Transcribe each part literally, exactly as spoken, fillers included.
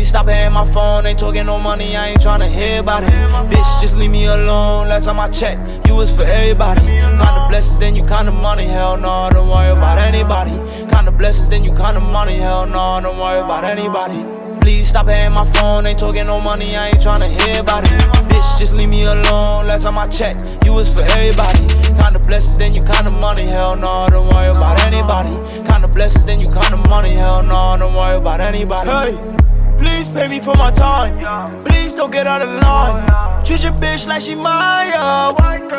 stop hitting my phone, ain't talking no money, I ain't tryna hear about it. Bitch, just leave me alone, last time I checked, you was for everybody. Kinda blessings, then you kinda money, hell no, don't worry about anybody. Kinda blessings, then you kinda money, hell no, don't worry about anybody. Please stop hitting my phone, ain't talking no money, I ain't tryna hear about it. Bitch, just leave me alone, last time I checked, you was for everybody. Kinda blessings, then you kinda money, hell no, don't worry about anybody. Kinda blessings, then you kinda money, hell no, don't worry about anybody. Hey, please pay me for my time, please don't get out of line. Treat your bitch like she mine, yo.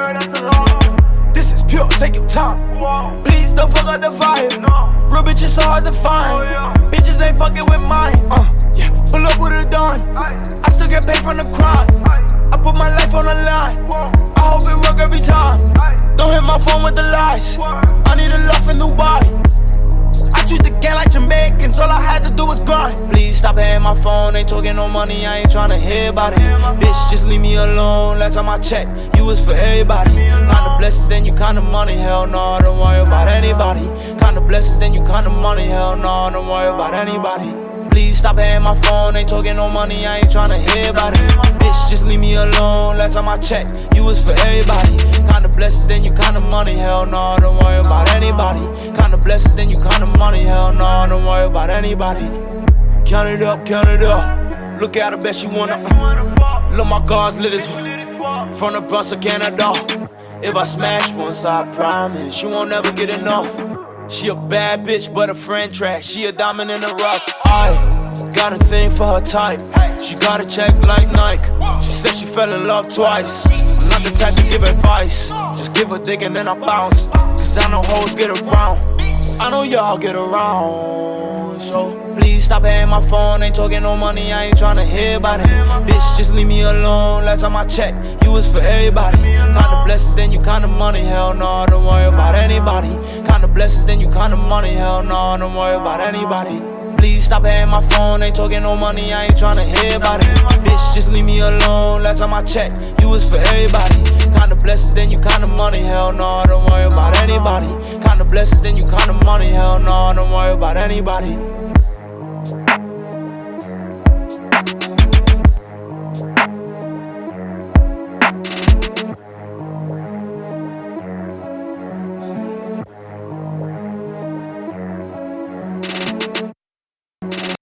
This is pure, take your time. Please don't fuck up the vibe. Real bitches so hard to find. Bitches ain't fucking with mine. Uh, yeah, pull up with a dime. I still get paid from the crime. I put my life on the line. I hope it work every time. Don't hit my phone with the lies. I need a love in Dubai. I treat the gang like Jamaicans, all I had to do was grind. Please stop hitting my phone, ain't talking no money, I ain't tryna hear about it. Bitch, just leave me alone, last time I checked, you was for everybody. Kinda blessings, then you kinda money, hell no, don't worry about anybody. Kinda blessings, then you kinda money, hell no, don't worry about anybody. Please stop hitting my phone, ain't talking no money, I ain't tryna hear about it. Bitch, just leave me alone, last time I checked, you was for everybody. Kinda blessings, then you kinda money, hell no, don't worry about anybody. Kinda blessings, then you kinda money, hell no, don't worry about anybody. Count it up, count it up, look at her, bet she wanna uh, look, my God's lit as one, from the Bronx to Canada. If I smash once, I promise, you won't ever get enough. She a bad bitch, but a friend trash. She a diamond in the rough. I got a thing for her type. She got a check like Nike. She said she fell in love twice. I'm not the type to give advice. Just give her dick and then I bounce. Cause I know hoes get around. I know y'all get around. So please stop hitting my phone, ain't talking no money, I ain't tryna hear about it. Bitch, just leave me alone, last time I checked, you was for everybody. Kinda blessings, then you kinda money, hell no, don't worry about anybody. Kinda blessings, then you kinda money, hell no, don't worry about anybody. Please stop hitting my phone, ain't talking no money, I ain't tryna hear about it. Bitch, just leave me alone, last time I checked, you was for everybody. Kinda blessings, then you kinda money, hell no, don't worry about anybody. Kinda blessings, then you kinda money, hell no, don't worry about anybody.